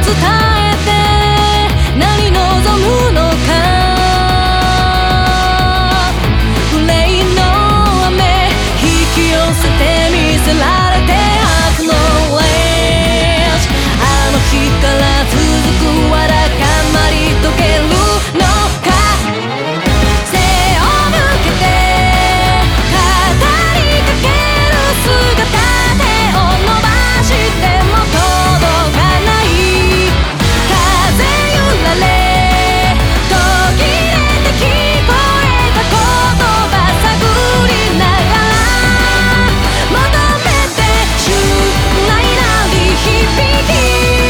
えて何望むのか。憂いの雨引き寄せて見せられてアクノレッジ。あの日から続くわだかまり遂げるのか。背を向けて語りかける姿。手を伸ばしても届かない。風揺られ途切れて聞こえた言葉探りながら求めて襲来なり響き。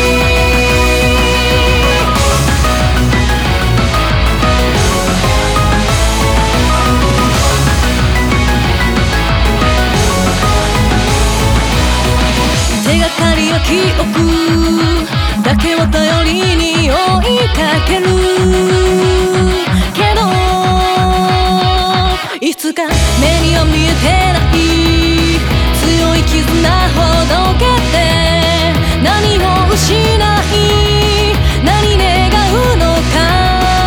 手がかりは記憶だけを頼りに追いかけるけど、いつか目には見えてない強い絆ほどけて何を失い何願うのか。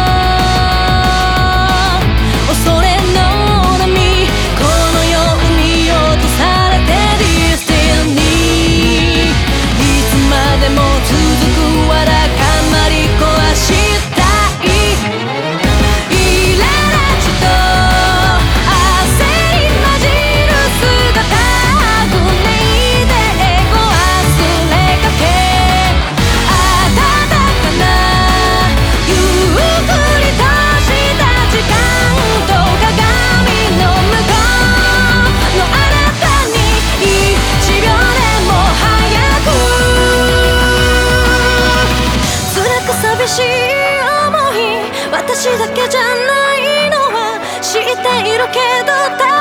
恐れの波この世に落とされてディスティニー。いつまでも続くわだかまり壊したい。イララチと焦り混じる姿。あぐれでエゴ忘れかけ温かなゆっくりとした時間と鏡の向こうのあなたに1秒でも早く。辛く寂しい思い私だけじゃないのは知っているけど